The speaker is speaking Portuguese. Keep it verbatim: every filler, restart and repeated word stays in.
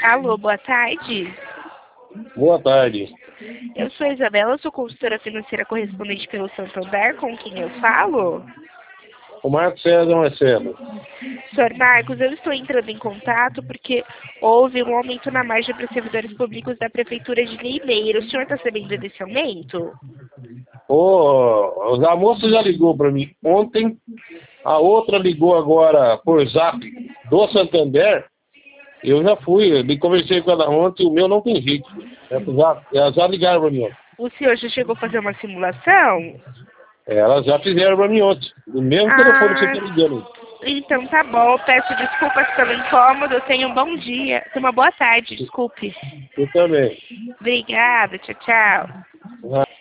Alô, boa tarde. Boa tarde. Eu sou a Isabela, sou consultora financeira correspondente pelo Santander, com quem eu falo? O Marcos César Marcelo. senhor Marcos, eu estou entrando em contato porque houve um aumento na margem para servidores públicos da Prefeitura de Limeira. O senhor está sabendo desse aumento? Ô, a moça já ligou para mim ontem, a outra ligou agora por zap do Santander. Eu já fui, me conversei com ela ontem, o meu não tem jeito. Elas já ligaram para mim ontem. O senhor já chegou a fazer uma simulação? Elas já fizeram para mim ontem. O mesmo Ah, telefone que você está ligando. então tá bom. Peço desculpas pelo incômodo. Tenha um bom dia. Tenha uma boa tarde, desculpe. Eu também. Obrigada. Tchau, tchau. Ah.